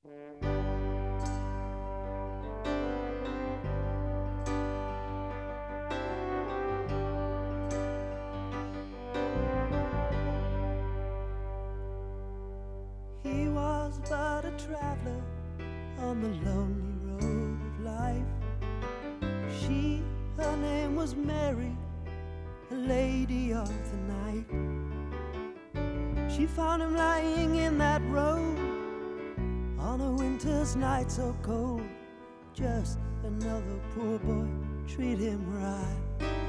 He was but a traveler on the lonely road of life. She, her name was Mary, a lady of the night. She found him lying in that road on a winter's night so cold. Just another poor boy, treat him right.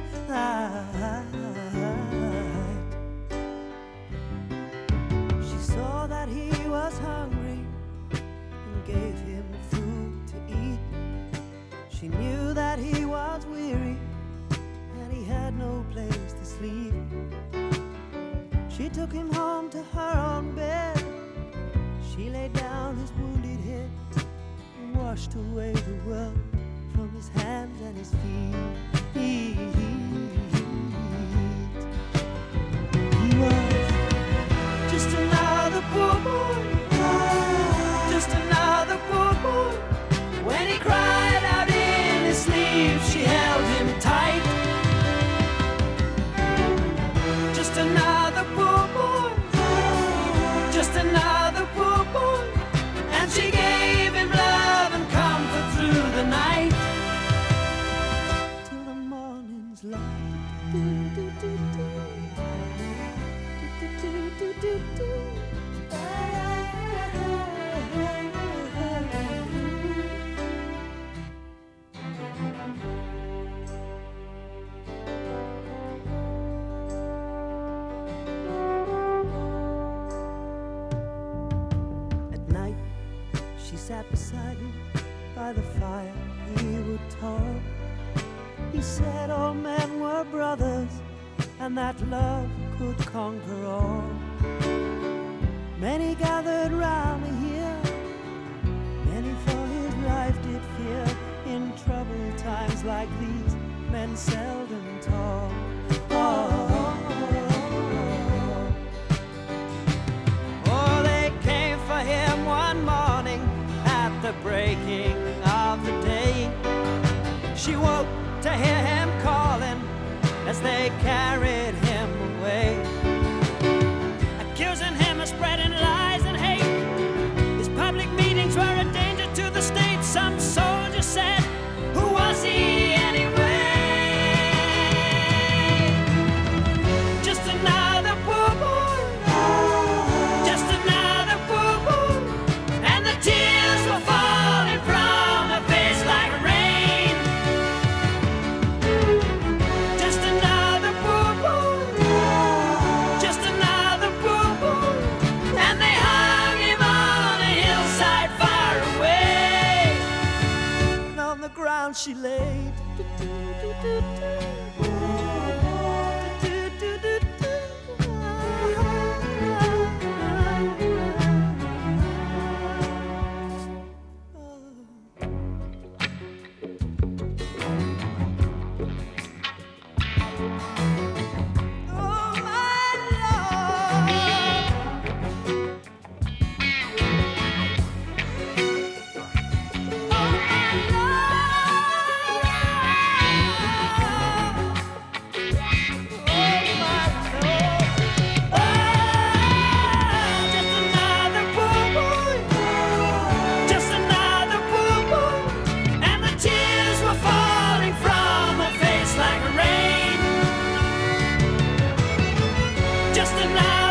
She saw that he was hungry and gave him food to eat. She knew that he was weary and he had no place to sleep. She took him home to her own bed. She laid down his wounded head and washed away the world from his hands and his feet. He was just another poor boy, just another poor boy. When he cried out in his sleep, she held him tight. Just another poor boy, just another poor boy. And she gave him love and comfort through the night, till the morning's light. At night, she sat beside him by the fire. He would talk. He said all men were brothers and that love could conquer all. Many gathered round to hear, many for his life did fear. In troubled times like these, men seldom talk. Oh, they came for him one morning at the breaking of the day. She woke to hear him calling as they carried him away, accusing him of spreading lies and hate. His public meetings were a danger to the state. Some soldiers said, who was he anyway? Just another poor boy, just another poor boy. And the tears were falling from her face like rain. Just another poor boy, just another poor boy. And they hung him on a hillside far away. And on the ground she laid. Just another